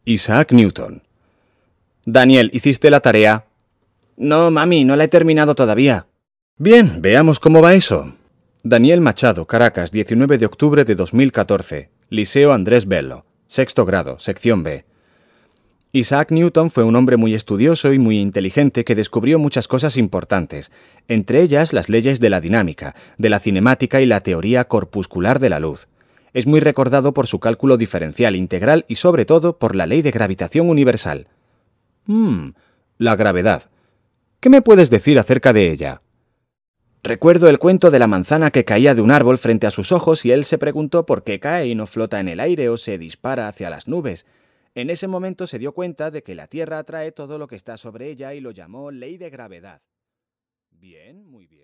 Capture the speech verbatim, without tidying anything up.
Isaac Newton. Daniel, ¿hiciste la tarea? No, mami, no la he terminado todavía. Bien, veamos cómo va eso. Daniel Machado, Caracas, diecinueve de octubre de dos mil catorce. Liceo Andrés Bello. Sexto grado, sección B. Isaac Newton fue un hombre muy estudioso y muy inteligente que descubrió muchas cosas importantes, entre ellas las leyes de la dinámica, de la cinemática y la teoría corpuscular de la luz. Es muy recordado por su cálculo diferencial integral y sobre todo por la ley de gravitación universal. Hmm, la gravedad. ¿Qué me puedes decir acerca de ella? Recuerdo el cuento de la manzana que caía de un árbol frente a sus ojos y él se preguntó por qué cae y no flota en el aire o se dispara hacia las nubes. En ese momento se dio cuenta de que la Tierra atrae todo lo que está sobre ella y lo llamó ley de gravedad. Bien, muy bien.